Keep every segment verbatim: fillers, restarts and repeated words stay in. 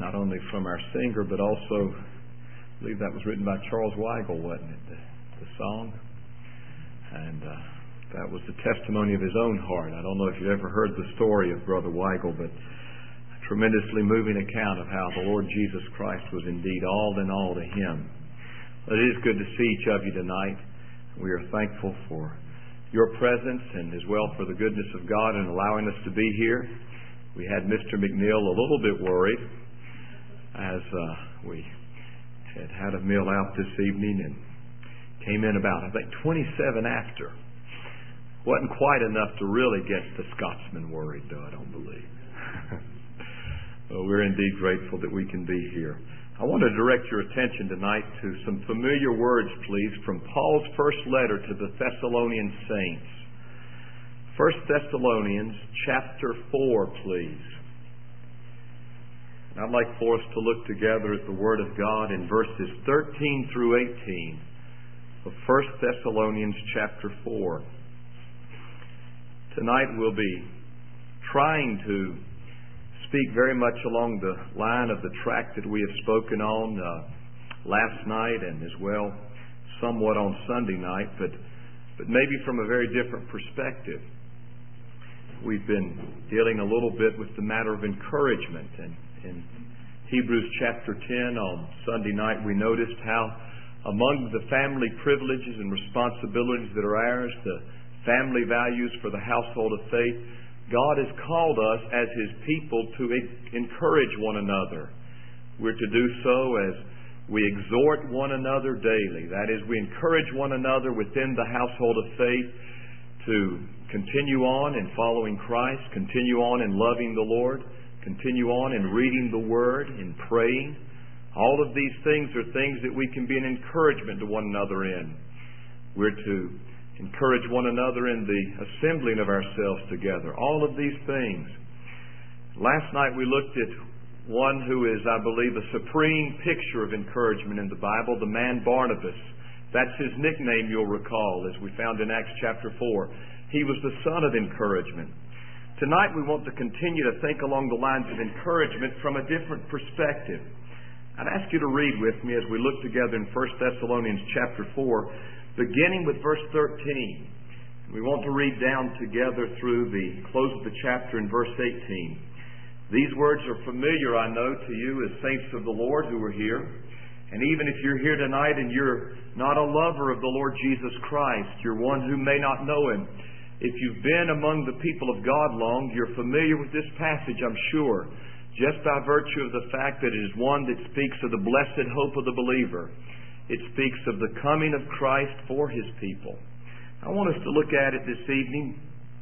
not only from our singer, but also, I believe that was written by Charles Weigel, wasn't it, the, the song? And uh, that was the testimony of his own heart. I don't know if you ever heard the story of Brother Weigel, but a tremendously moving account of how the Lord Jesus Christ was indeed all in all to him. But it is good to see each of you tonight. We are thankful for your presence and as well for the goodness of God in allowing us to be here. We had Mister McNeil a little bit worried as uh, we had had a meal out this evening and came in about, I think, twenty-seven after. Wasn't quite enough to really get the Scotsman worried, though, I don't believe. Well, we're indeed grateful that we can be here. I want to direct your attention tonight to some familiar words, please, from Paul's first letter to the Thessalonian saints. First Thessalonians chapter four, please. And I'd like for us to look together at the Word of God in verses thirteen through eighteen of First Thessalonians chapter four. Tonight we'll be trying to speak very much along the line of the track that we have spoken on uh, last night and as well somewhat on Sunday night, but but maybe from a very different perspective. We've been dealing a little bit with the matter of encouragement, and in Hebrews chapter ten on Sunday night we noticed how among the family privileges and responsibilities that are ours, the family values for the household of faith, God has called us as His people to encourage one another. We're to do so as we exhort one another daily. That is, we encourage one another within the household of faith to continue on in following Christ, continue on in loving the Lord, continue on in reading the Word, in praying. All of these things are things that we can be an encouragement to one another in. We're to encourage one another in the assembling of ourselves together. All of these things. Last night we looked at one who is, I believe, a supreme picture of encouragement in the Bible, the man Barnabas. That's his nickname, you'll recall, as we found in Acts chapter four. He was the son of encouragement. Tonight we want to continue to think along the lines of encouragement from a different perspective. I'd ask you to read with me as we look together in First Thessalonians chapter four, beginning with verse thirteen. We want to read down together through the close of the chapter in verse eighteen. These words are familiar, I know, to you as saints of the Lord who are here. And even if you're here tonight and you're not a lover of the Lord Jesus Christ, you're one who may not know Him, if you've been among the people of God long, you're familiar with this passage, I'm sure, just by virtue of the fact that it is one that speaks of the blessed hope of the believer. It speaks of the coming of Christ for His people. I want us to look at it this evening,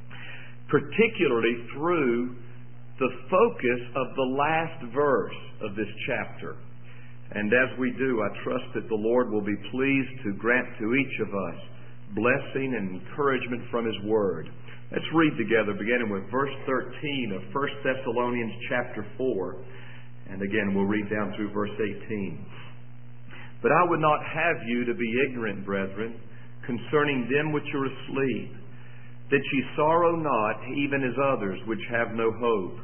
particularly through the focus of the last verse of this chapter. And as we do, I trust that the Lord will be pleased to grant to each of us blessing and encouragement from His Word. Let's read together, beginning with verse thirteen of First Thessalonians chapter four. And again, we'll read down through verse eighteen. But I would not have you to be ignorant, brethren, concerning them which are asleep, that ye sorrow not, even as others which have no hope.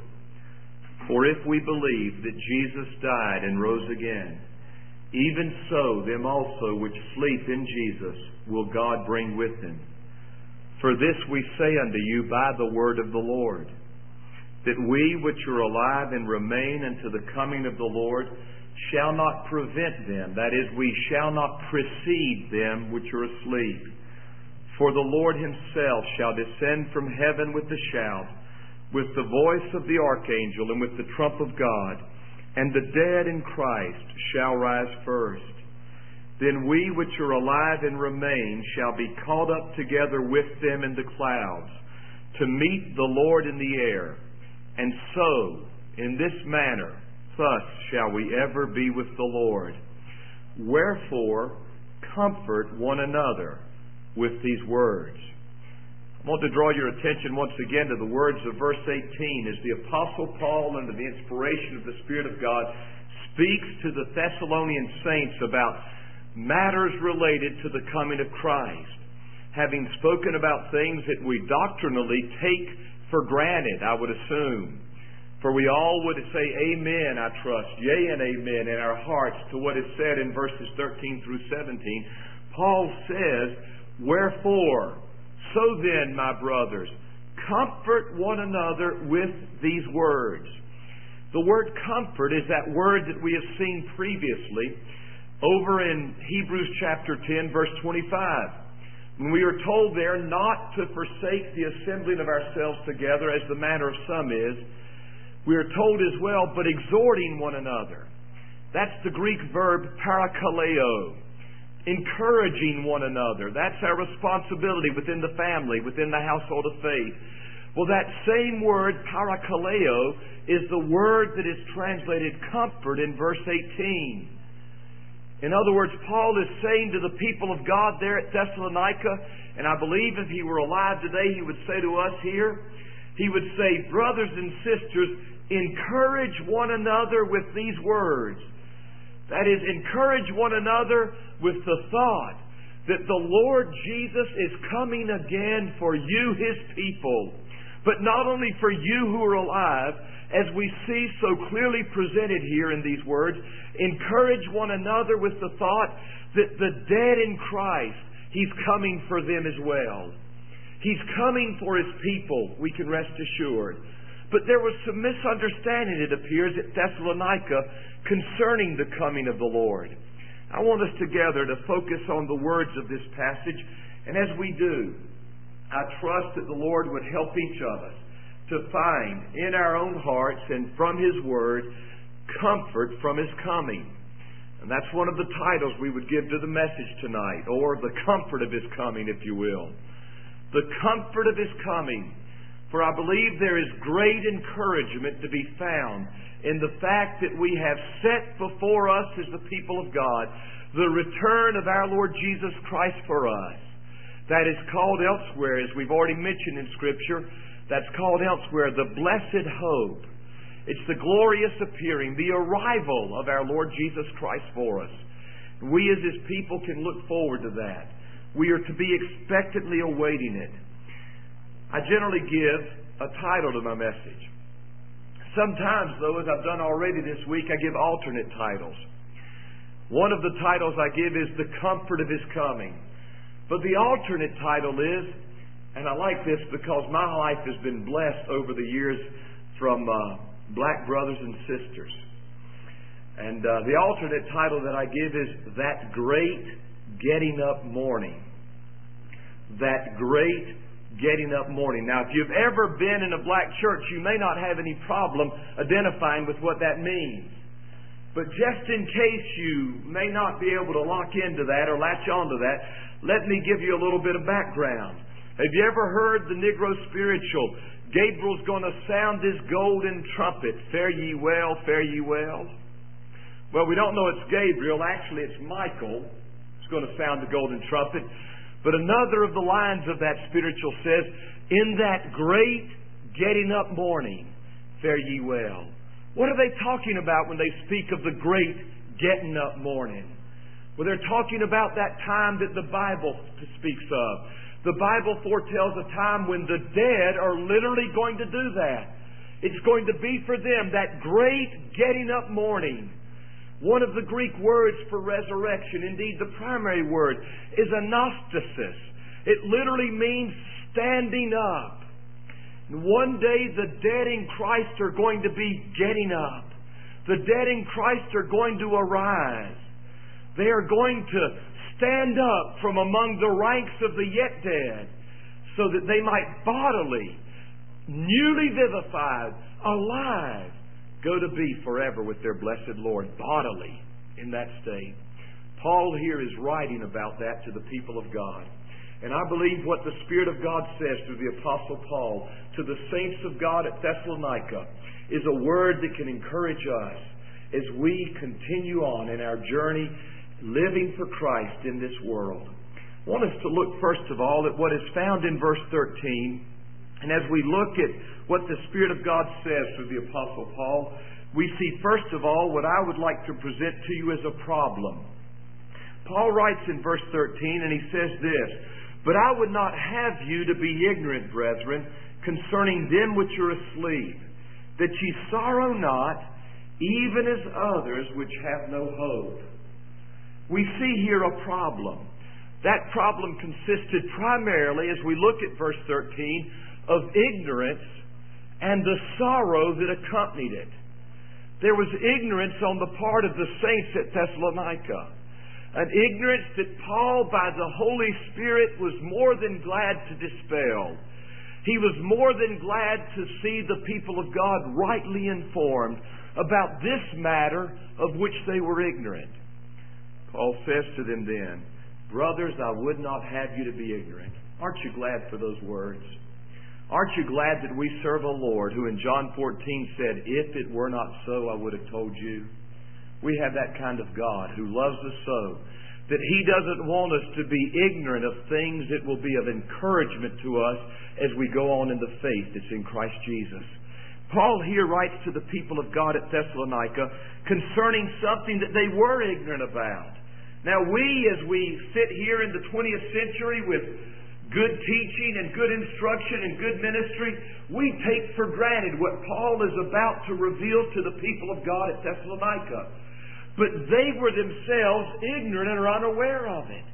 For if we believe that Jesus died and rose again, even so them also which sleep in Jesus will God bring with Him. For this we say unto you by the word of the Lord, that we which are alive and remain unto the coming of the Lord shall not prevent them, that is, we shall not precede them which are asleep. For the Lord Himself shall descend from heaven with a shout, with the voice of the archangel, and with the trump of God, and the dead in Christ shall rise first. Then we which are alive and remain shall be caught up together with them in the clouds, to meet the Lord in the air. And so, in this manner, thus shall we ever be with the Lord. Wherefore, comfort one another with these words. I want to draw your attention once again to the words of verse eighteen as the Apostle Paul, under the inspiration of the Spirit of God, speaks to the Thessalonian saints about matters related to the coming of Christ. Having spoken about things that we doctrinally take for granted, I would assume. For we all would say amen, I trust, yea and amen in our hearts to what is said in verses thirteen through seventeen. Paul says, wherefore, so then, my brothers, comfort one another with these words. The word comfort is that word that we have seen previously over in Hebrews chapter ten, verse twenty-five. When we are told there not to forsake the assembling of ourselves together as the manner of some is, we are told as well, but exhorting one another. That's the Greek verb parakaleo. Encouraging one another. That's our responsibility within the family, within the household of faith. Well, that same word, parakaleo, is the word that is translated comfort in verse eighteen. In other words, Paul is saying to the people of God there at Thessalonica, and I believe if he were alive today, he would say to us here, he would say, brothers and sisters, encourage one another with these words. That is, encourage one another with the thought that the Lord Jesus is coming again for you, His people. But not only for you who are alive, as we see so clearly presented here in these words, encourage one another with the thought that the dead in Christ, He's coming for them as well. He's coming for His people, we can rest assured. But there was some misunderstanding, it appears, at Thessalonica concerning the coming of the Lord. I want us together to focus on the words of this passage. And as we do, I trust that the Lord would help each of us to find in our own hearts and from His Word comfort from His coming. And that's one of the titles we would give to the message tonight, or the comfort of His coming, if you will. The comfort of His coming. For I believe there is great encouragement to be found in the fact that we have set before us as the people of God the return of our Lord Jesus Christ for us. That is called elsewhere, as we've already mentioned in Scripture, that's called elsewhere the blessed hope. It's the glorious appearing, the arrival of our Lord Jesus Christ for us. We as His people can look forward to that. We are to be expectantly awaiting it. I generally give a title to my message. Sometimes, though, as I've done already this week, I give alternate titles. One of the titles I give is The Comfort of His Coming. But the alternate title is, and I like this because my life has been blessed over the years from uh, black brothers and sisters. And uh, the alternate title that I give is That Great Getting Up Morning. That Great Getting Up Morning. Now, if you've ever been in a black church, you may not have any problem identifying with what that means. But just in case you may not be able to lock into that or latch onto that, let me give you a little bit of background. Have you ever heard the Negro spiritual, Gabriel's going to sound his golden trumpet, fare ye well, fare ye well? Well, we don't know it's Gabriel. Actually, it's Michael who's going to sound the golden trumpet. But another of the lines of that spiritual says, in that great getting up morning, fare ye well. What are they talking about when they speak of the great getting up morning? Well, they're talking about that time that the Bible speaks of. The Bible foretells a time when the dead are literally going to do that. It's going to be for them that great getting up morning. One of the Greek words for resurrection, indeed the primary word, is anastasis. It literally means standing up. And one day the dead in Christ are going to be getting up. The dead in Christ are going to arise. They are going to stand up from among the ranks of the yet dead so that they might bodily, newly vivified, alive, go to be forever with their blessed Lord, bodily in that state. Paul here is writing about that to the people of God. And I believe what the Spirit of God says through the Apostle Paul to the saints of God at Thessalonica is a word that can encourage us as we continue on in our journey living for Christ in this world. I want us to look first of all at what is found in verse thirteen. And as we look at what the Spirit of God says through the Apostle Paul, we see first of all what I would like to present to you as a problem. Paul writes in verse thirteen, and he says this, "But I would not have you to be ignorant, brethren, concerning them which are asleep, that ye sorrow not, even as others which have no hope. We see here a problem. That problem consisted primarily, as we look at verse thirteen, of ignorance and the sorrow that accompanied it. There was ignorance on the part of the saints at Thessalonica. An ignorance that Paul, by the Holy Spirit, was more than glad to dispel. He was more than glad to see the people of God rightly informed about this matter of which they were ignorant. Paul says to them then, brothers, I would not have you to be ignorant. Aren't you glad for those words? Aren't you glad that we serve a Lord who in John fourteen said, if it were not so, I would have told you? We have that kind of God who loves us so that He doesn't want us to be ignorant of things that will be of encouragement to us as we go on in the faith that's in Christ Jesus. Paul here writes to the people of God at Thessalonica concerning something that they were ignorant about. Now we, as we sit here in the twentieth century with good teaching and good instruction and good ministry, we take for granted what Paul is about to reveal to the people of God at Thessalonica. But they were themselves ignorant and are unaware of it.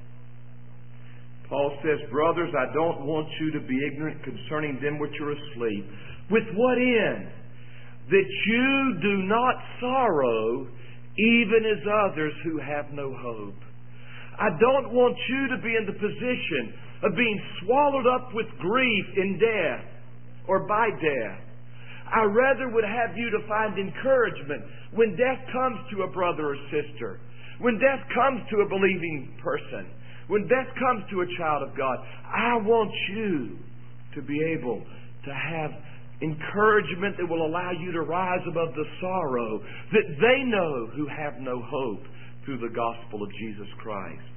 Paul says, brothers, I don't want you to be ignorant concerning them which are asleep. With what end? That you do not sorrow, even as others who have no hope. I don't want you to be in the position of being swallowed up with grief in death or by death. I rather would have you to find encouragement when death comes to a brother or sister, when death comes to a believing person, when death comes to a child of God. I want you to be able to have encouragement that will allow you to rise above the sorrow that they know who have no hope through the gospel of Jesus Christ.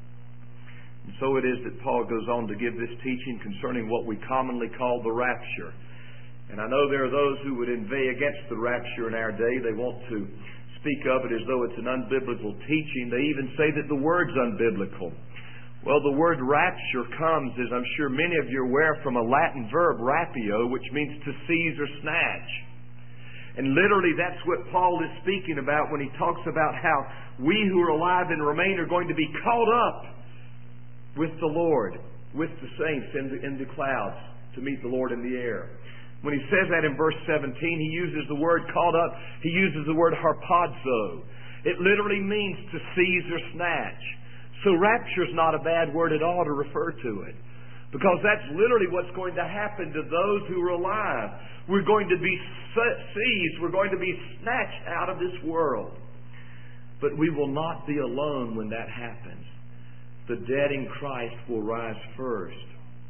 And so it is that Paul goes on to give this teaching concerning what we commonly call the rapture. And I know there are those who would inveigh against the rapture in our day. They want to speak of it as though it's an unbiblical teaching. They even say that the word's unbiblical. Well, the word rapture comes, as I'm sure many of you are aware, from a Latin verb, rapio, which means to seize or snatch. And literally that's what Paul is speaking about when he talks about how we who are alive and remain are going to be caught up with the Lord, with the saints in the, in the clouds to meet the Lord in the air. When he says that in verse seventeen, he uses the word caught up, he uses the word harpazo. It literally means to seize or snatch. So rapture is not a bad word at all to refer to it, because that's literally what's going to happen to those who are alive. We're going to be seized, we're going to be snatched out of this world. But we will not be alone when that happens. The dead in Christ will rise first.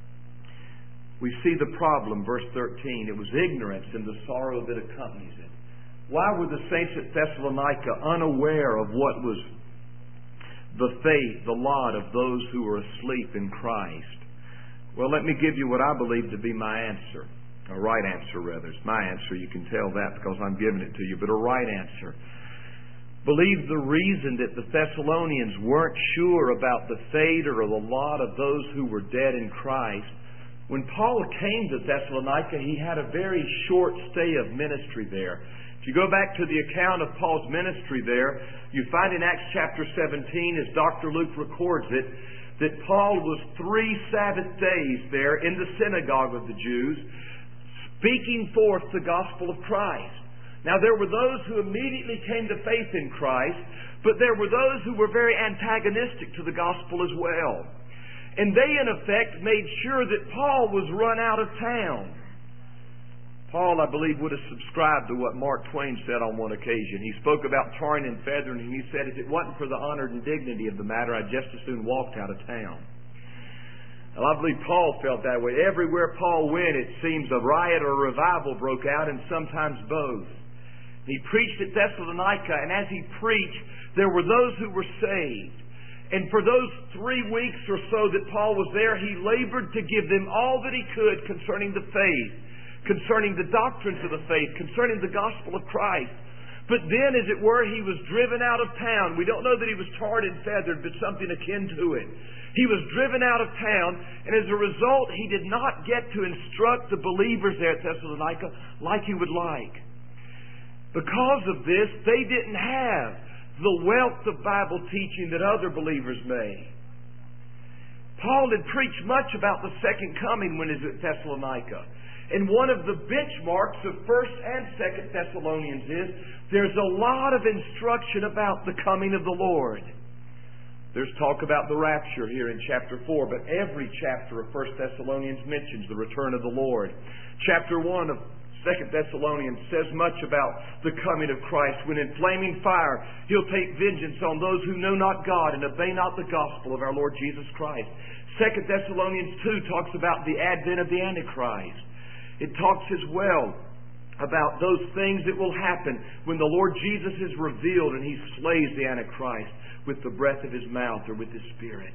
We see the problem, verse thirteen. It was ignorance and the sorrow that accompanies it. Why were the saints at Thessalonica unaware of what was the fate, the lot of those who were asleep in Christ? Well, let me give you what I believe to be my answer. A right answer, rather. It's my answer. You can tell that because I'm giving it to you. But a right answer. Believe the reason that the Thessalonians weren't sure about the fate or the lot of those who were dead in Christ. When Paul came to Thessalonica, he had a very short stay of ministry there. If you go back to the account of Paul's ministry there, you find in Acts chapter seventeen, as Doctor Luke records it, that Paul was three Sabbath days there in the synagogue of the Jews, speaking forth the gospel of Christ. Now there were those who immediately came to faith in Christ, but there were those who were very antagonistic to the gospel as well. And they, in effect, made sure that Paul was run out of town. Paul, I believe, would have subscribed to what Mark Twain said on one occasion. He spoke about tarring and feathering, and he said, if it wasn't for the honor and dignity of the matter, I'd just as soon walked out of town. Well, I believe Paul felt that way. Everywhere Paul went, it seems a riot or a revival broke out, and sometimes both. He preached at Thessalonica, and as he preached, there were those who were saved. And for those three weeks or so that Paul was there, he labored to give them all that he could concerning the faith, concerning the doctrines of the faith, concerning the gospel of Christ. But then, as it were, he was driven out of town. We don't know that he was tarred and feathered, but something akin to it. He was driven out of town, and as a result, he did not get to instruct the believers there at Thessalonica like he would like. Because of this, they didn't have the wealth of Bible teaching that other believers may. Paul had preached much about the second coming when he was at Thessalonica. And one of the benchmarks of First and Second Thessalonians is there's a lot of instruction about the coming of the Lord. There's talk about the rapture here in chapter four, but every chapter of First Thessalonians mentions the return of the Lord. Chapter one of Second Thessalonians says much about the coming of Christ, when in flaming fire He'll take vengeance on those who know not God and obey not the gospel of our Lord Jesus Christ. Second Thessalonians two talks about the advent of the Antichrist. It talks as well about those things that will happen when the Lord Jesus is revealed and He slays the Antichrist with the breath of His mouth or with His Spirit.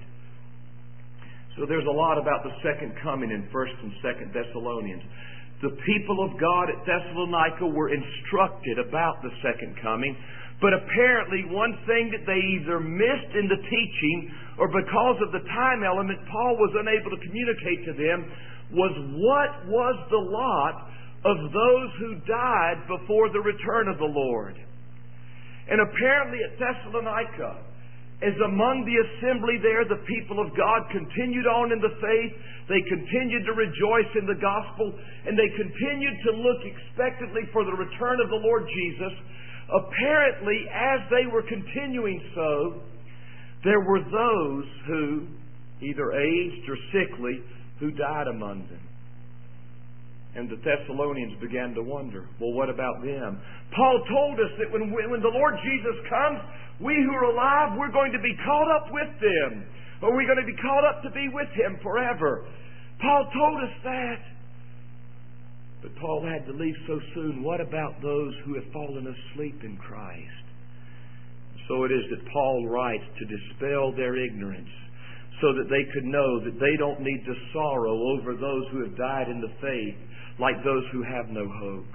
So there's a lot about the second coming in First and Second Thessalonians. The people of God at Thessalonica were instructed about the second coming, but apparently one thing that they either missed in the teaching or because of the time element Paul was unable to communicate to them was what was the lot of those who died before the return of the Lord. And apparently at Thessalonica, as among the assembly there, the people of God continued on in the faith. They continued to rejoice in the gospel. And they continued to look expectantly for the return of the Lord Jesus. Apparently, as they were continuing so, there were those who, either aged or sickly, who died among them. And the Thessalonians began to wonder, well, what about them? Paul told us that when, when the Lord Jesus comes, we who are alive, we're going to be caught up with them. Or we're going to be caught up to be with Him forever. Paul told us that. But Paul had to leave so soon. What about those who have fallen asleep in Christ? So it is that Paul writes to dispel their ignorance, so that they could know that they don't need to sorrow over those who have died in the faith, like those who have no hope.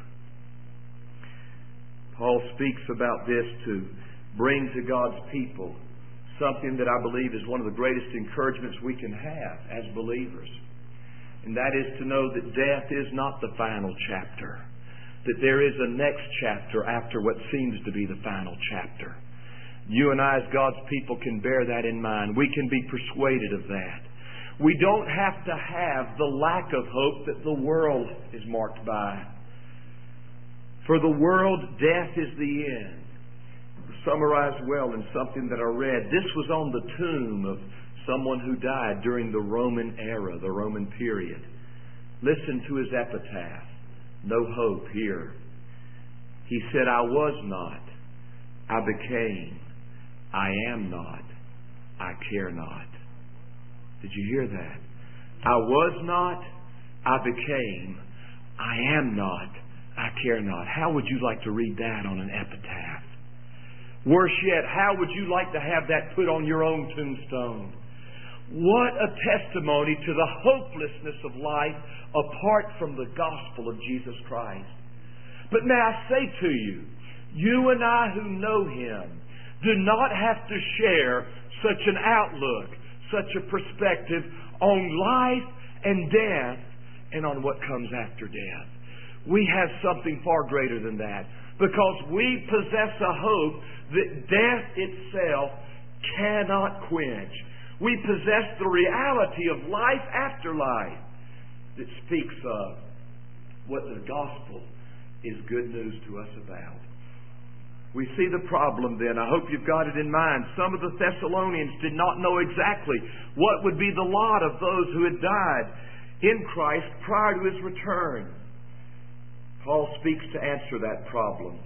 Paul speaks about this to bring to God's people something that I believe is one of the greatest encouragements we can have as believers. And that is to know that death is not the final chapter. That there is a next chapter after what seems to be the final chapter. You and I as God's people can bear that in mind. We can be persuaded of that. We don't have to have the lack of hope that the world is marked by. For the world, death is the end. Summarized well in something that I read. This was on the tomb of someone who died during the Roman era, the Roman period. Listen to his epitaph. No hope here. He said, I was not. I became. I am not. I care not. Did you hear that? I was not. I became. I am not. I care not. How would you like to read that on an epitaph? Worse yet, how would you like to have that put on your own tombstone? What a testimony to the hopelessness of life apart from the gospel of Jesus Christ. But may I say to you, you and I who know Him do not have to share such an outlook, such a perspective on life and death and on what comes after death. We have something far greater than that, because we possess a hope that death itself cannot quench. We possess the reality of life after life that speaks of what the gospel is good news to us about. We see the problem then. I hope you've got it in mind. Some of the Thessalonians did not know exactly what would be the lot of those who had died in Christ prior to His return. Paul speaks to answer that problem.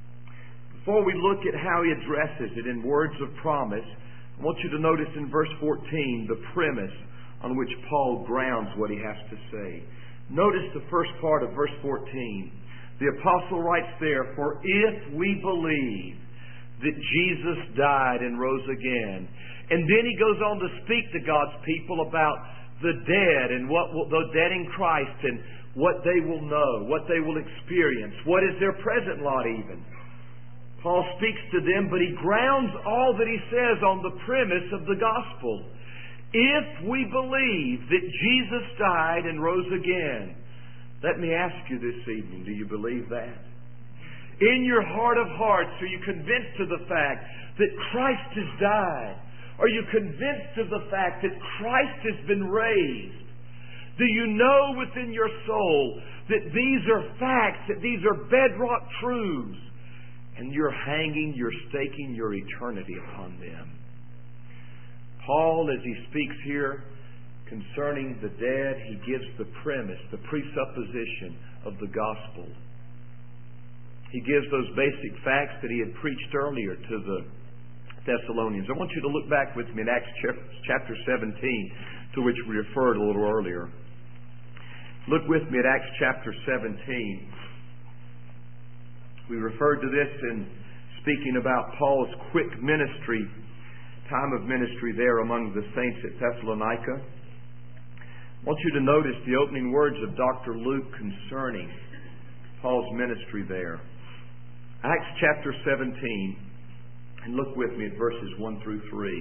Before we look at how he addresses it in words of promise, I want you to notice in verse fourteen the premise on which Paul grounds what he has to say. Notice the first part of verse fourteen. The apostle writes there, for if we believe that Jesus died and rose again. And then he goes on to speak to God's people about the dead and what will, the dead in Christ and what they will know, what they will experience, what is their present lot even. Paul speaks to them, but he grounds all that he says on the premise of the gospel. If we believe that Jesus died and rose again, let me ask you this evening, do you believe that? In your heart of hearts, are you convinced of the fact that Christ has died? Are you convinced of the fact that Christ has been raised? Do you know within your soul that these are facts, that these are bedrock truths, and you're hanging, you're staking your eternity upon them? Paul, as he speaks here concerning the dead, he gives the premise, the presupposition of the gospel. He gives those basic facts that he had preached earlier to the Thessalonians. I want you to look back with me in Acts chapter seventeen, to which we referred a little earlier. Look with me at Acts chapter seventeen. We referred to this in speaking about Paul's quick ministry, time of ministry there among the saints at Thessalonica. I want you to notice the opening words of Doctor Luke concerning Paul's ministry there. Acts chapter seventeen, and look with me at verses one through three.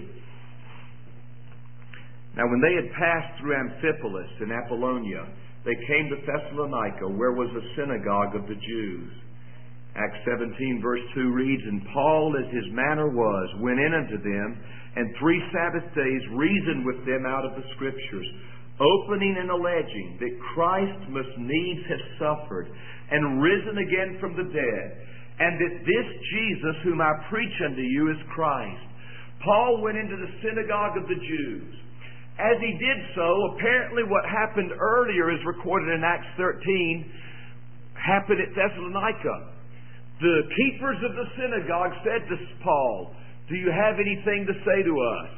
Now when they had passed through Amphipolis and Apollonia, they came to Thessalonica, where was a synagogue of the Jews. Acts seventeen verse two reads, And Paul, as his manner was, went in unto them, and three Sabbath days reasoned with them out of the Scriptures, opening and alleging that Christ must needs have suffered, and risen again from the dead, and that this Jesus whom I preach unto you is Christ. Paul went into the synagogue of the Jews. As he did so, apparently what happened earlier is recorded in Acts thirteen, happened at Thessalonica. The keepers of the synagogue said to Paul, Do you have anything to say to us?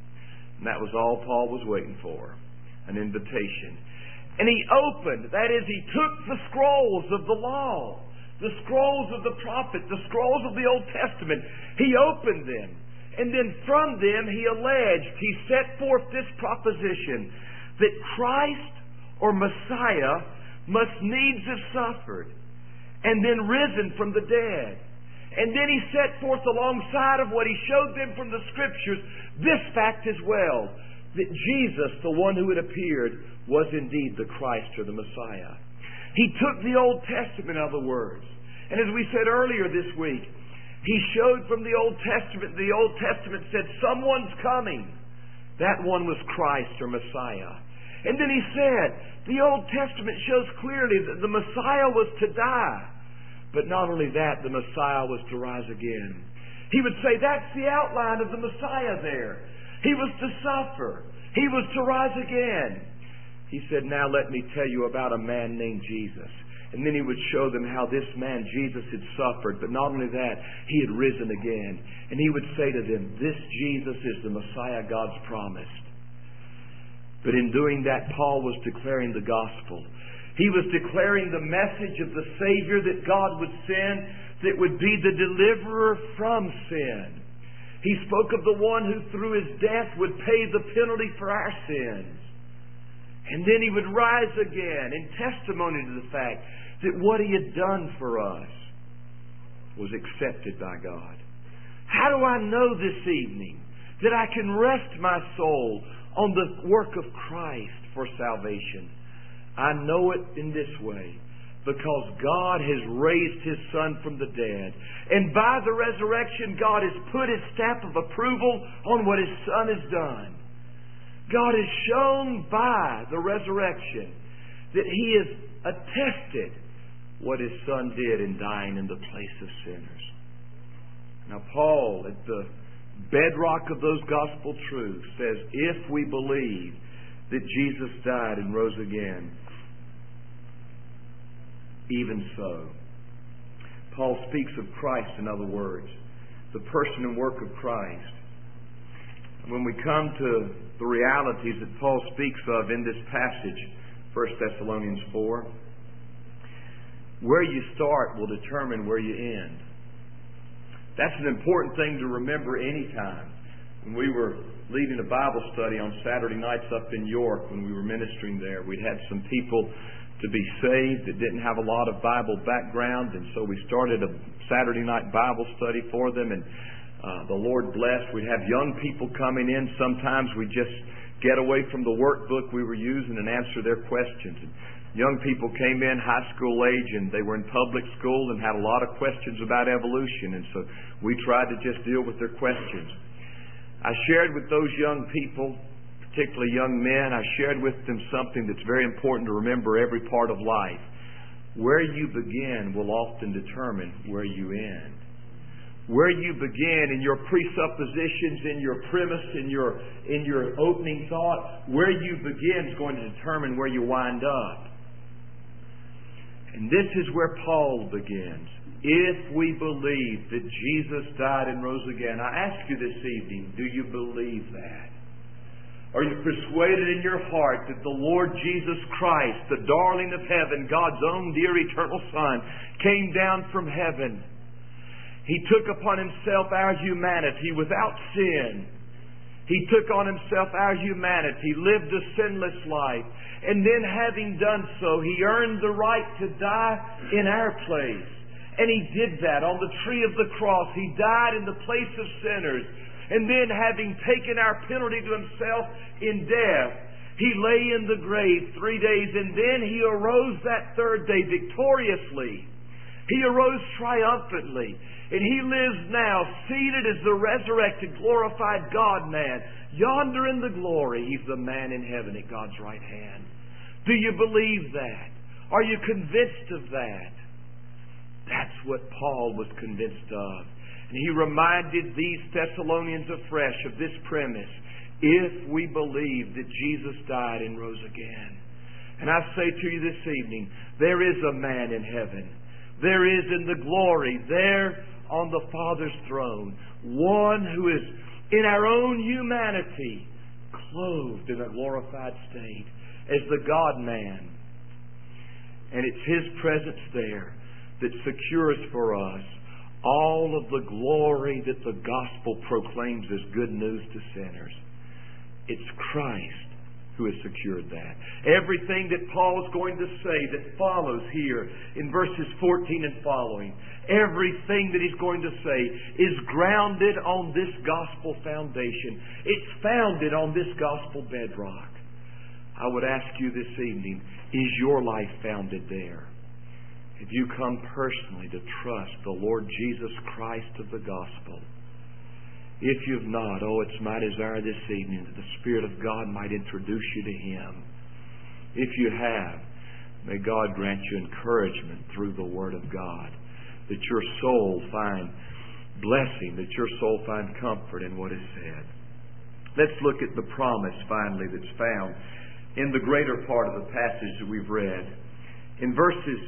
And that was all Paul was waiting for, an invitation. And he opened, that is, he took the scrolls of the law, the scrolls of the prophet, the scrolls of the Old Testament. He opened them. And then from them he alleged, he set forth this proposition, that Christ or Messiah must needs have suffered and then risen from the dead. And then he set forth alongside of what he showed them from the Scriptures this fact as well, that Jesus, the one who had appeared, was indeed the Christ or the Messiah. He took the Old Testament, in other words. And as we said earlier this week, he showed from the Old Testament, the Old Testament said, someone's coming. That one was Christ or Messiah. And then he said, the Old Testament shows clearly that the Messiah was to die. But not only that, the Messiah was to rise again. He would say, that's the outline of the Messiah there. He was to suffer. He was to rise again. He said, now let me tell you about a man named Jesus. And then he would show them how this man, Jesus, had suffered. But not only that, he had risen again. And he would say to them, this Jesus is the Messiah God's promised. But in doing that, Paul was declaring the gospel. He was declaring the message of the Savior that God would send, that would be the deliverer from sin. He spoke of the one who through his death would pay the penalty for our sins. And then he would rise again in testimony to the fact that what he had done for us was accepted by God. How do I know this evening that I can rest my soul on the work of Christ for salvation? I know it in this way, because God has raised His Son from the dead. And by the resurrection, God has put His stamp of approval on what His Son has done. God has shown by the resurrection that He has attested what His Son did in dying in the place of sinners. Now Paul, at the bedrock of those gospel truths, says, if we believe that Jesus died and rose again, even so. Paul speaks of Christ, in other words, the person and work of Christ. When we come to the realities that Paul speaks of in this passage, First Thessalonians four, where you start will determine where you end. That's an important thing to remember anytime. When we were leading a Bible study on Saturday nights up in York, when we were ministering there, we'd had some people to be saved that didn't have a lot of Bible background, and so we started a Saturday night Bible study for them, and uh, the Lord blessed. We'd have young people coming in. Sometimes we'd just get away from the workbook we were using and answer their questions. And Young people came in high school age, and they were in public school and had a lot of questions about evolution, and so we tried to just deal with their questions. I shared with those young people, particularly young men, I shared with them something that's very important to remember every part of life. Where you begin will often determine where you end. Where you begin in your presuppositions, in your premise, in your in your opening thought, where you begin is going to determine where you wind up. And this is where Paul begins. If we believe that Jesus died and rose again, I ask you this evening, do you believe that? Are you persuaded in your heart that the Lord Jesus Christ, the darling of heaven, God's own dear eternal Son, came down from heaven? He took upon Himself our humanity without sin. He took on Himself our humanity, lived a sinless life, and then having done so, He earned the right to die in our place. And He did that on the tree of the cross. He died in the place of sinners. And then having taken our penalty to Himself in death, He lay in the grave three days, and then He arose that third day victoriously. He arose triumphantly. And He lives now seated as the resurrected, glorified God-man. Yonder in the glory, He's the man in heaven at God's right hand. Do you believe that? Are you convinced of that? That's what Paul was convinced of. And he reminded these Thessalonians afresh of this premise. If we believe that Jesus died and rose again. And I say to you this evening, there is a man in heaven. There is in the glory, there on the Father's throne, one who is in our own humanity, clothed in a glorified state as the God-man. And it's His presence there that secures for us all of the glory that the gospel proclaims as good news to sinners. It's Christ who has secured that. Everything that Paul is going to say that follows here in verses fourteen and following, everything that he's going to say is grounded on this gospel foundation. It's founded on this gospel bedrock. I would ask you this evening, is your life founded there? Have you come personally to trust the Lord Jesus Christ of the gospel? If you've not, oh, it's my desire this evening that the Spirit of God might introduce you to Him. If you have, may God grant you encouragement through the Word of God, that your soul find blessing, that your soul find comfort in what is said. Let's look at the promise, finally, that's found in the greater part of the passage that we've read. In verses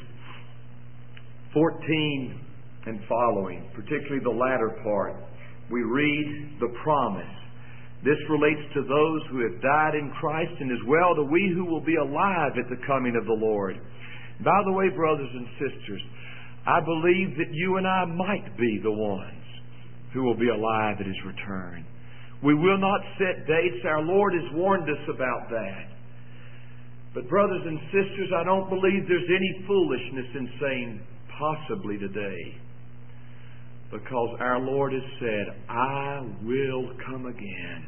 fourteen and following, particularly the latter part, we read the promise. This relates to those who have died in Christ, and as well to we who will be alive at the coming of the Lord. By the way, brothers and sisters, I believe that you and I might be the ones who will be alive at His return. We will not set dates. Our Lord has warned us about that. But brothers and sisters, I don't believe there's any foolishness in saying possibly today. Because our Lord has said, I will come again.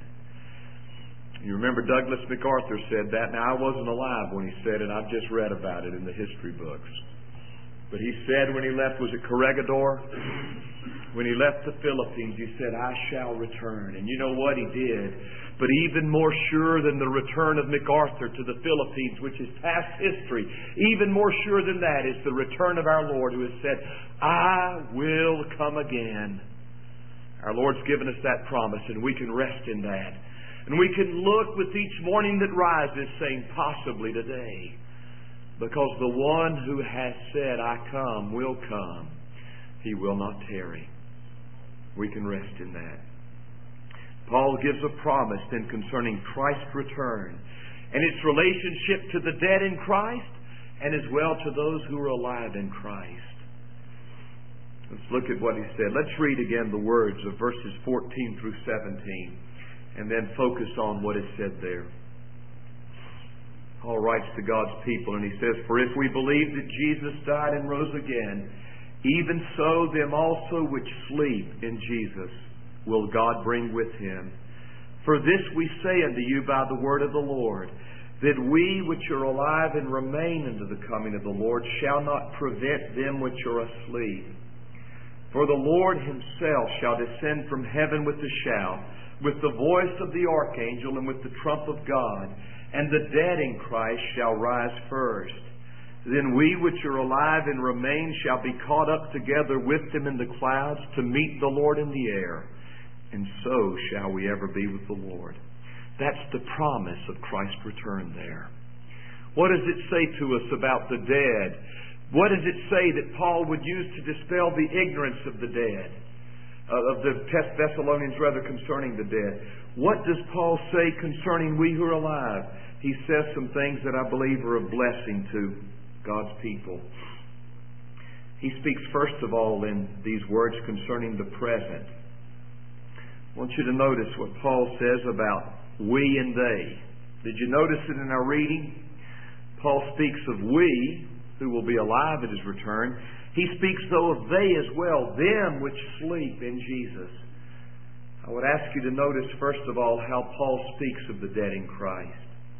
You remember Douglas MacArthur said that. Now, I wasn't alive when he said it. I've just read about it in the history books. But he said when he left, was it Corregidor? When he left the Philippines, he said, I shall return. And you know what? He did. But even more sure than the return of MacArthur to the Philippines, which is past history, even more sure than that is the return of our Lord, who has said, I will come again. Our Lord's given us that promise, and we can rest in that. And we can look with each morning that rises, saying, possibly today. Because the one who has said, I come, will come. He will not tarry. We can rest in that. Paul gives a promise then concerning Christ's return and its relationship to the dead in Christ and as well to those who are alive in Christ. Let's look at what he said. Let's read again the words of verses fourteen through seventeen and then focus on what is said there. Paul writes to God's people and he says, for if we believe that Jesus died and rose again, even so them also which sleep in Jesus will God bring with Him. For this we say unto you by the word of the Lord, that we which are alive and remain unto the coming of the Lord shall not prevent them which are asleep. For the Lord Himself shall descend from heaven with a shout, with the voice of the archangel, and with the trump of God, and the dead in Christ shall rise first. Then we which are alive and remain shall be caught up together with them in the clouds to meet the Lord in the air, and so shall we ever be with the Lord. That's the promise of Christ's return there. What does it say to us about the dead? What does it say that Paul would use to dispel the ignorance of the dead? Uh, of the Thessalonians, rather, concerning the dead. What does Paul say concerning we who are alive? He says some things that I believe are a blessing to God's people. He speaks first of all in these words concerning the present. I want you to notice what Paul says about we and they. Did you notice it in our reading? Paul speaks of we, who will be alive at His return. He speaks, though, of they as well, them which sleep in Jesus. I would ask you to notice, first of all, how Paul speaks of the dead in Christ.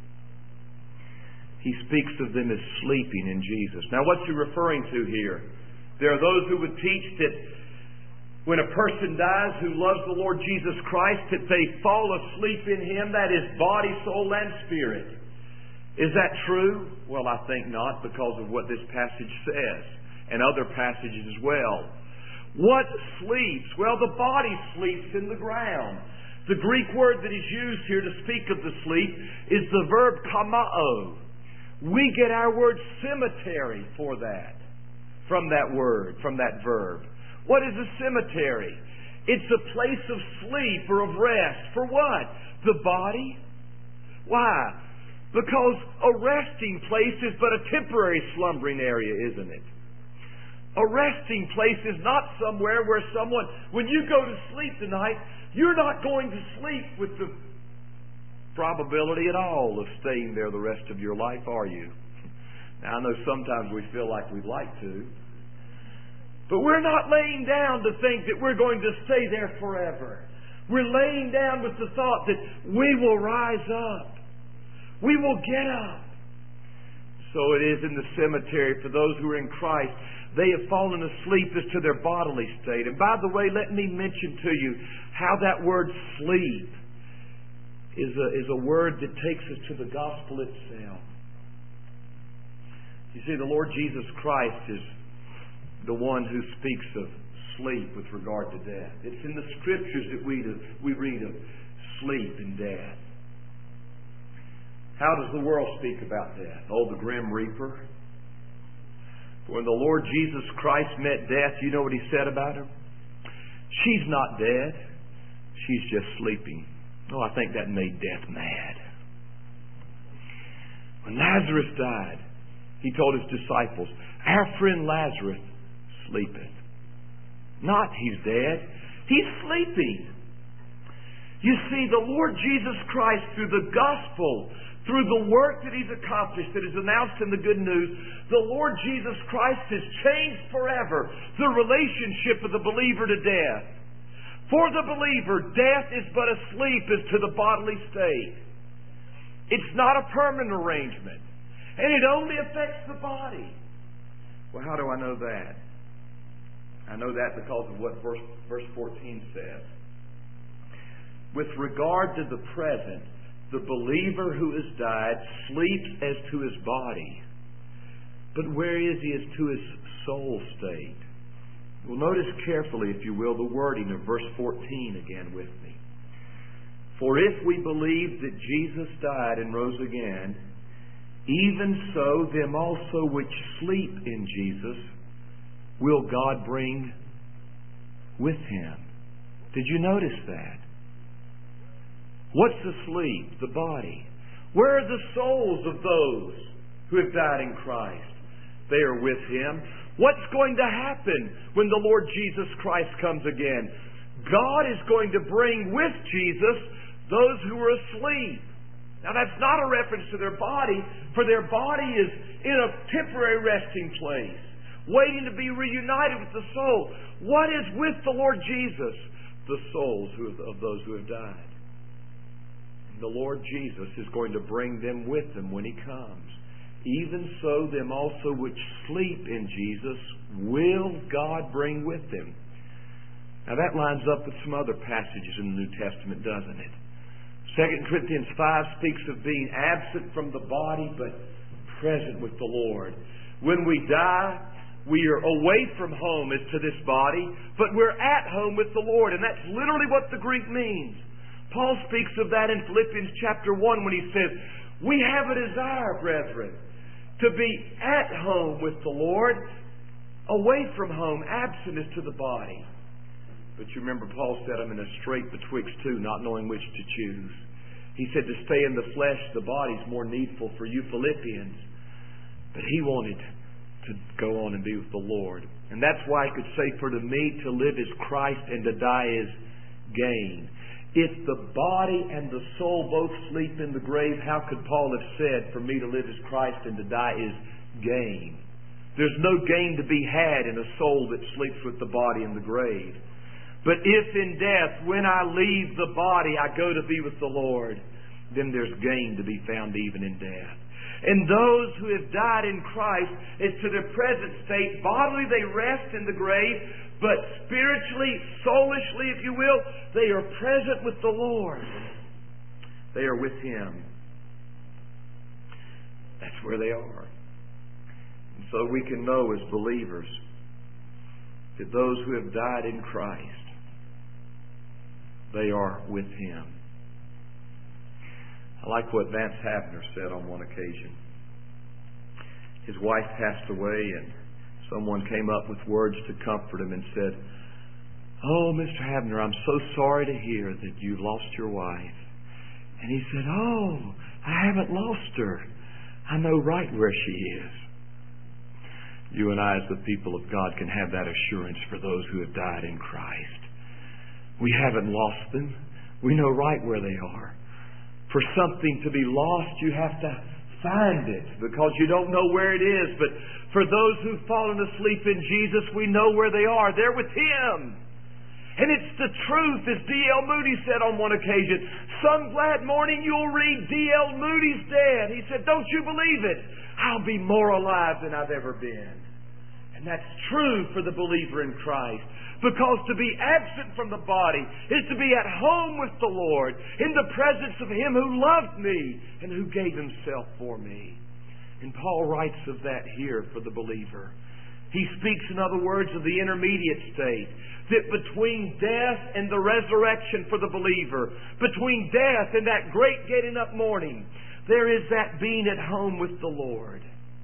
He speaks of them as sleeping in Jesus. Now, what's he referring to here? There are those who would teach that when a person dies who loves the Lord Jesus Christ, that they fall asleep in Him, that is body, soul, and spirit. Is that true? Well, I think not, because of what this passage says, and other passages as well. What sleeps? Well, the body sleeps in the ground. The Greek word that is used here to speak of the sleep is the verb kamao. We get our word cemetery for that, from that word, from that verb. What is a cemetery? It's a place of sleep or of rest. For what? The body? Why? Because a resting place is but a temporary slumbering area, isn't it? A resting place is not somewhere where someone, when you go to sleep tonight, you're not going to sleep with the probability at all of staying there the rest of your life, are you? Now, I know sometimes we feel like we'd like to. But we're not laying down to think that we're going to stay there forever. We're laying down with the thought that we will rise up. We will get up. So it is in the cemetery for those who are in Christ. They have fallen asleep as to their bodily state. And by the way, let me mention to you how that word sleep is a, is a word that takes us to the gospel itself. You see, the Lord Jesus Christ is the one who speaks of sleep with regard to death. It's in the Scriptures that we, we read of sleep and death. How does the world speak about death? Oh, the grim reaper. When the Lord Jesus Christ met death, you know what He said about her? She's not dead. She's just sleeping. Oh, I think that made death mad. When Lazarus died, He told His disciples, our friend Lazarus sleepeth. Not He's dead. He's sleeping. You see, the Lord Jesus Christ, through the gospel, through the work that He's accomplished, that is announced in the good news, the Lord Jesus Christ has changed forever the relationship of the believer to death. For the believer, death is but a sleep as to the bodily state. It's not a permanent arrangement. And it only affects the body. Well, how do I know that? I know that because of what verse, verse fourteen says. With regard to the present, the believer who has died sleeps as to his body. But where is he as to his soul state? Well, notice carefully, if you will, the wording of verse fourteen again with me. For if we believe that Jesus died and rose again, even so them also which sleep in Jesus will God bring with Him. Did you notice that? What's asleep? The body. Where are the souls of those who have died in Christ? They are with Him. What's going to happen when the Lord Jesus Christ comes again? God is going to bring with Jesus those who are asleep. Now, that's not a reference to their body, for their body is in a temporary resting place, waiting to be reunited with the soul. What is with the Lord Jesus? The souls who have, of those who have died. The Lord Jesus is going to bring them with Him when He comes. Even so, them also which sleep in Jesus will God bring with Him. Now that lines up with some other passages in the New Testament, doesn't it? Second Corinthians five speaks of being absent from the body but present with the Lord. When we die, we are away from home as to this body, but we're at home with the Lord. And that's literally what the Greek means. Paul speaks of that in Philippians chapter one when he says, we have a desire, brethren, to be at home with the Lord, away from home, absent as to the body. But you remember Paul said, I'm in a strait betwixt two, not knowing which to choose. He said to stay in the flesh, the body is more needful for you Philippians. But he wanted to go on and be with the Lord. And that's why I could say, for to me to live is Christ and to die is gain. If the body and the soul both sleep in the grave, how could Paul have said, for me to live is Christ and to die is gain? There's no gain to be had in a soul that sleeps with the body in the grave. But if in death, when I leave the body, I go to be with the Lord, then there's gain to be found even in death. And those who have died in Christ, as to their present state, bodily they rest in the grave, but spiritually, soulishly, if you will, they are present with the Lord. They are with Him. That's where they are. And so we can know as believers that those who have died in Christ, they are with Him. I like what Vance Havner said on one occasion. His wife passed away and someone came up with words to comfort him and said, oh, Mister Havner, I'm so sorry to hear that you've lost your wife. And he said, oh, I haven't lost her. I know right where she is. You and I as the people of God can have that assurance for those who have died in Christ. We haven't lost them. We know right where they are. For something to be lost, you have to find it because you don't know where it is. But for those who've fallen asleep in Jesus, we know where they are. They're with Him. And it's the truth, as D L Moody said on one occasion. Some glad morning you'll read D L Moody's dead. He said, don't you believe it? I'll be more alive than I've ever been. And that's true for the believer in Christ. Because to be absent from the body is to be at home with the Lord, in the presence of Him who loved me and who gave Himself for me. And Paul writes of that here for the believer. He speaks, in other words, of the intermediate state. That between death and the resurrection for the believer, between death and that great getting up morning, there is that being at home with the Lord.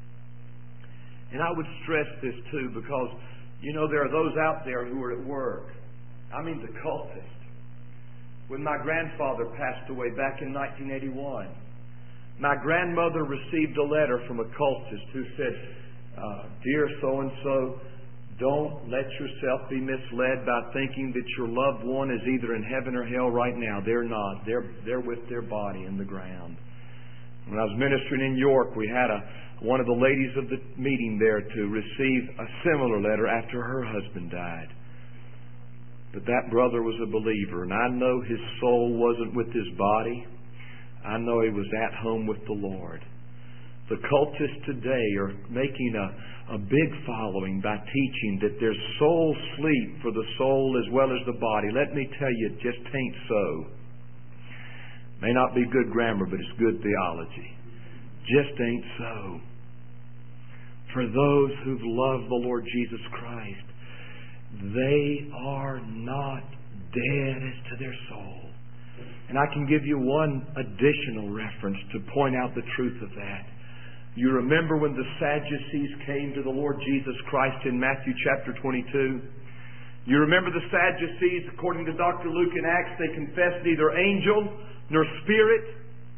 And I would stress this too, because you know, there are those out there who are at work. I mean the cultists. When my grandfather passed away back in nineteen eighty-one, my grandmother received a letter from a cultist who said, uh, Dear so-and-so, don't let yourself be misled by thinking that your loved one is either in heaven or hell right now. They're not. They're, they're with their body in the ground. When I was ministering in York, we had a one of the ladies of the meeting there to receive a similar letter after her husband died. But that brother was a believer, and I know his soul wasn't with his body. I know he was at home with the Lord. The cultists today are making a, a big following by teaching that there's soul sleep for the soul as well as the body. Let me tell you, it just ain't so. May not be good grammar, but it's good theology. Just ain't so. For those who've loved the Lord Jesus Christ, they are not dead as to their soul. And I can give you one additional reference to point out the truth of that. You remember when the Sadducees came to the Lord Jesus Christ in Matthew chapter twenty-two? You remember the Sadducees, according to Doctor Luke in Acts, they confessed neither angel nor spirit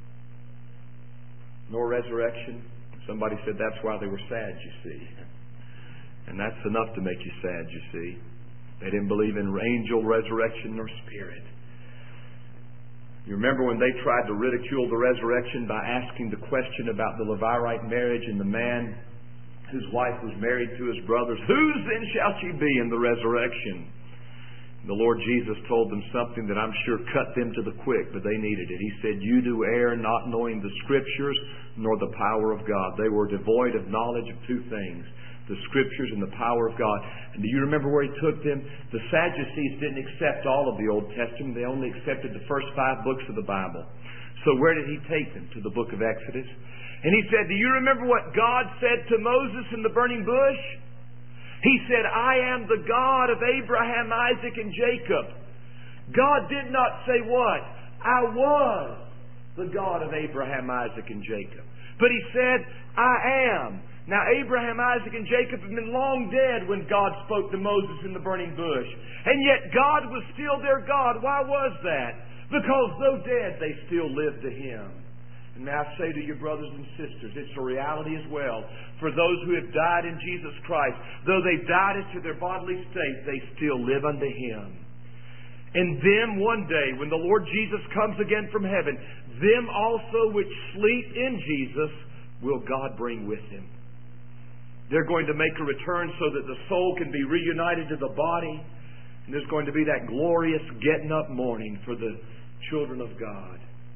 nor resurrection. Somebody said that's why they were sad, you see. And that's enough to make you sad, you see. They didn't believe in angel, resurrection, nor spirit. You remember when they tried to ridicule the resurrection by asking the question about the Levirate marriage and the man whose wife was married to his brothers, whose then shall she be in the resurrection? The Lord Jesus told them something that I'm sure cut them to the quick, but they needed it. He said, "You do err, not knowing the Scriptures nor the power of God." They were devoid of knowledge of two things: the Scriptures and the power of God. And do you remember where He took them? The Sadducees didn't accept all of the Old Testament. They only accepted the first five books of the Bible. So where did He take them? To the book of Exodus. And He said, "Do you remember what God said to Moses in the burning bush?" He said, "I am the God of Abraham, Isaac, and Jacob." God did not say what? "I was the God of Abraham, Isaac, and Jacob." But He said, "I am." Now, Abraham, Isaac, and Jacob have been long dead when God spoke to Moses in the burning bush. And yet God was still their God. Why was that? Because though dead, they still lived to Him. And may I say to you, brothers and sisters, it's a reality as well. For those who have died in Jesus Christ, though they've died into their bodily state, they still live unto Him. And them one day, when the Lord Jesus comes again from heaven, them also which sleep in Jesus will God bring with Him. They're going to make a return so that the soul can be reunited to the body. And there's going to be that glorious getting up morning for the children of God.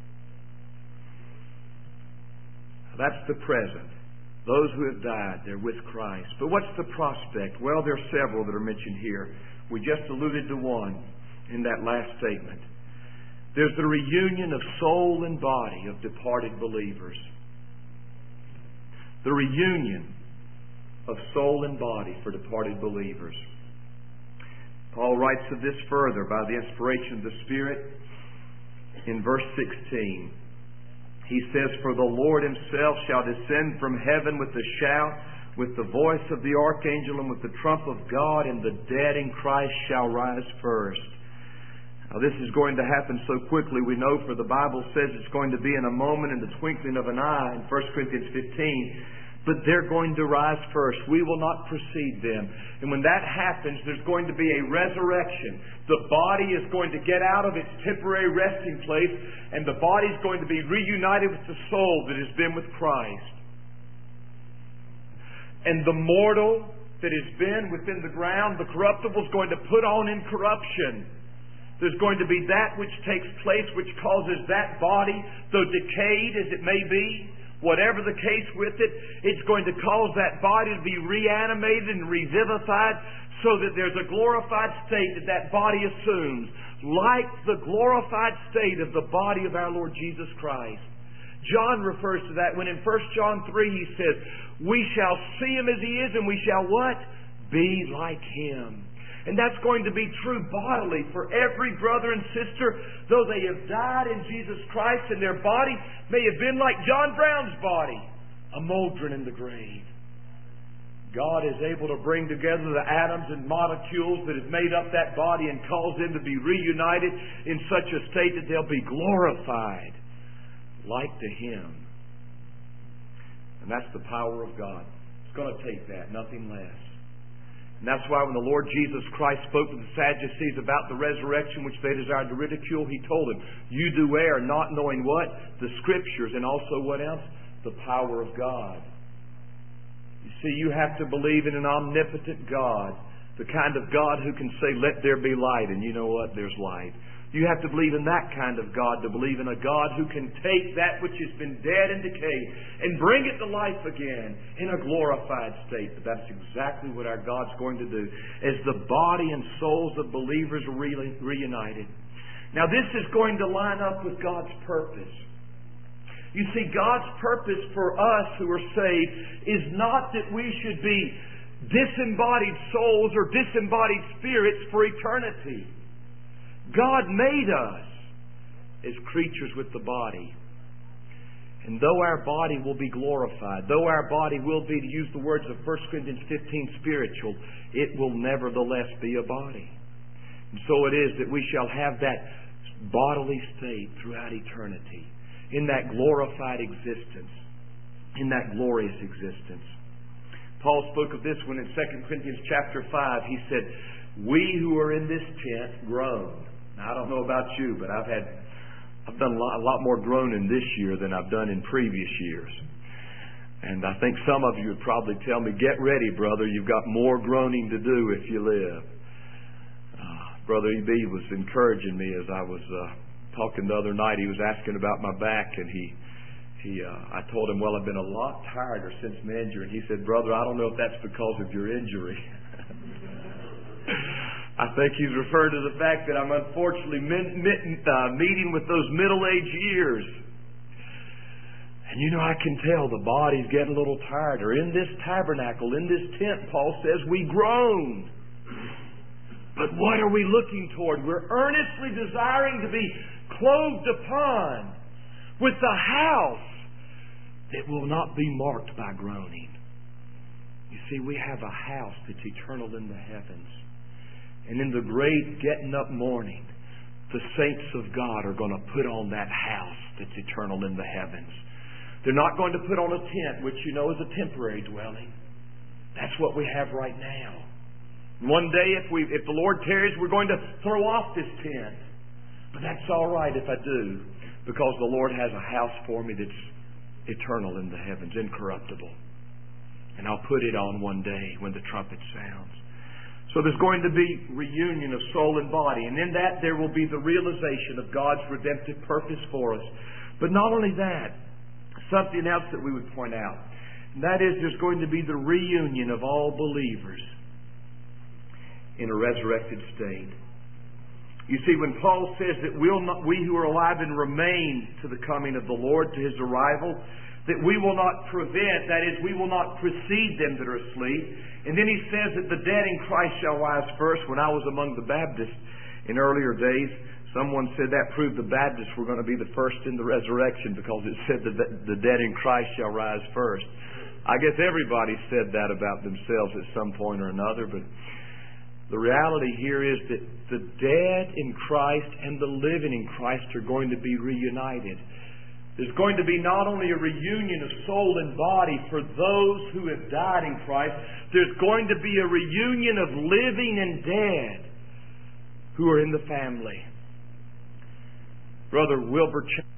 That's the present. Those who have died, they're with Christ. But what's the prospect? Well, there are several that are mentioned here. We just alluded to one in that last statement. There's the reunion of soul and body of departed believers. The reunion of soul and body for departed believers. Paul writes of this further by the inspiration of the Spirit in verse sixteen. He says, "For the Lord Himself shall descend from heaven with a shout, with the voice of the archangel, and with the trump of God, and the dead in Christ shall rise first." Now this is going to happen so quickly, we know, for the Bible says it's going to be in a moment, in the twinkling of an eye, in First Corinthians fifteen. But they're going to rise first. We will not precede them. And when that happens, there's going to be a resurrection. The body is going to get out of its temporary resting place, and the body is going to be reunited with the soul that has been with Christ. And the mortal that has been within the ground, the corruptible, is going to put on incorruption. There's going to be that which takes place which causes that body, though decayed as it may be, whatever the case with it, it's going to cause that body to be reanimated and revivified so that there's a glorified state that that body assumes, like the glorified state of the body of our Lord Jesus Christ. John refers to that when in First John three he says, "We shall see Him as He is, and we shall" what? "Be like Him." And that's going to be true bodily for every brother and sister, though they have died in Jesus Christ and their body may have been like John Brown's body, a moldering in the grave. God is able to bring together the atoms and molecules that have made up that body and cause them to be reunited in such a state that they'll be glorified like to Him. And that's the power of God. It's going to take that, nothing less. And that's why when the Lord Jesus Christ spoke to the Sadducees about the resurrection which they desired to ridicule, He told them, "You do err, not knowing" what? The Scriptures, and also what else? The power of God. You see, you have to believe in an omnipotent God, the kind of God who can say, "Let there be light," and you know what? There's light. You have to believe in that kind of God to believe in a God who can take that which has been dead and decayed and bring it to life again in a glorified state. But that's exactly what our God's going to do as the body and souls of believers are re- reunited. Now this is going to line up with God's purpose. You see, God's purpose for us who are saved is not that we should be disembodied souls or disembodied spirits for eternity. God made us as creatures with the body. And though our body will be glorified, though our body will be, to use the words of First Corinthians fifteen, spiritual, it will nevertheless be a body. And so it is that we shall have that bodily state throughout eternity, in that glorified existence, in that glorious existence. Paul spoke of this when in Second Corinthians chapter five, he said, "We who are in this tent groan." Now, I don't know about you, but I've had I've done a lot, a lot more groaning this year than I've done in previous years. And I think some of you would probably tell me, "Get ready, brother. You've got more groaning to do if you live." Uh, Brother E B was encouraging me as I was uh, talking the other night. He was asking about my back, and he, he, uh, I told him, well, I've been a lot tireder since my injury. And he said, brother, I don't know if that's because of your injury. I think he's referring to the fact that I'm unfortunately min, min, uh, meeting with those middle-aged years. And you know, I can tell the body's getting a little tired. Or in this tabernacle, in this tent, Paul says, we groan. But what are we looking toward? We're earnestly desiring to be clothed upon with the house that will not be marked by groaning. You see, we have a house that's eternal in the heavens. And in the great getting up morning, the saints of God are going to put on that house that's eternal in the heavens. They're not going to put on a tent, which you know is a temporary dwelling. That's what we have right now. One day, if we, if the Lord tarries, we're going to throw off this tent. But that's all right if I do, because the Lord has a house for me that's eternal in the heavens, incorruptible. And I'll put it on one day when the trumpet sounds. So there's going to be reunion of soul and body. And in that there will be the realization of God's redemptive purpose for us. But not only that, something else that we would point out. And that is there's going to be the reunion of all believers in a resurrected state. You see, when Paul says that we'll not, we who are alive and remain to the coming of the Lord, to His arrival, that we will not prevent, that is, we will not precede them that are asleep. And then he says that the dead in Christ shall rise first. When I was among the Baptists in earlier days, someone said that proved the Baptists were going to be the first in the resurrection because it said that the dead in Christ shall rise first. I guess everybody said that about themselves at some point or another, but the reality here is that the dead in Christ and the living in Christ are going to be reunited. There's going to be not only a reunion of soul and body for those who have died in Christ, there's going to be a reunion of living and dead who are in the family. Brother Wilbur Ch-